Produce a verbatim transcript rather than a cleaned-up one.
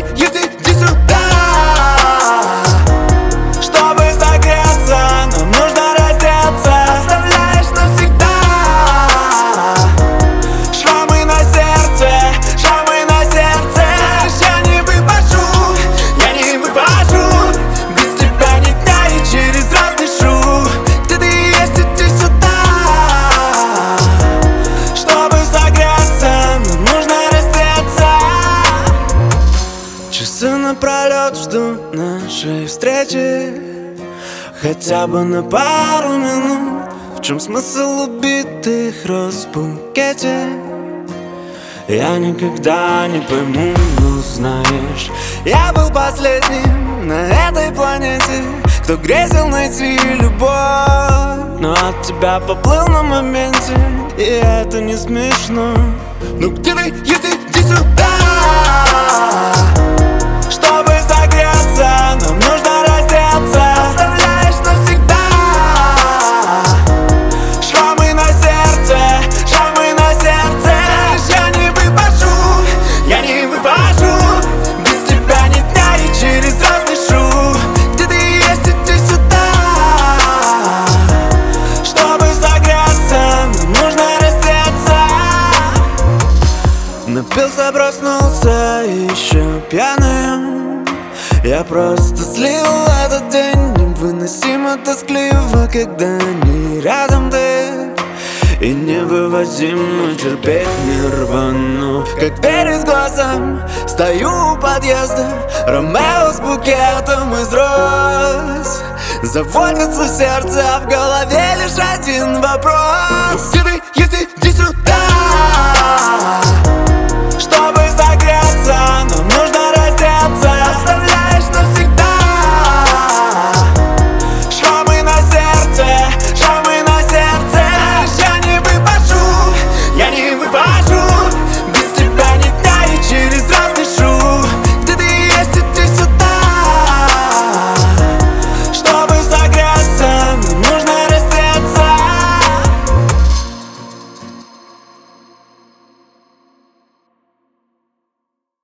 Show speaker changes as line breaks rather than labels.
если иди сюда. Чтобы согреться, нам нужно раздеться. Оставляешь навсегда шрамы на сердце, шрамы на сердце. Я не выпашу, я не выпашу. Без тебя ни дня и через раз дышу. Где ты есть, иди сюда. Чтобы согреться, нам нужно раздеться. Часы напролет жду нашей встречи, хотя бы на пару минут. В чем смысл убитых роз в букете? Я никогда не пойму, но знаешь, я был последним на этой планете, кто грезил найти любовь. Но от тебя поплыл на моменте, и это не смешно. Ну где ты, если иди сюда. Чтобы согреться, нам нужно раздеться. Оставляешь навсегда шрамы на сердце, шрамы на сердце. Я не выпашу, я не выпашу. Без тебя ни дня и через раз дышу. Где ты есть, иди сюда. Чтобы согреться, нам нужно раздеться. Напился, проснулся еще пьяным. Я просто слил этот день. Невыносимо тоскливо, когда не рядом ты. И невывозимо терпеть нирвану. Как перед глазом стою у подъезда, Ромео с букетом из роз. Заводится сердце, а в голове лишь один вопрос. Где ты, если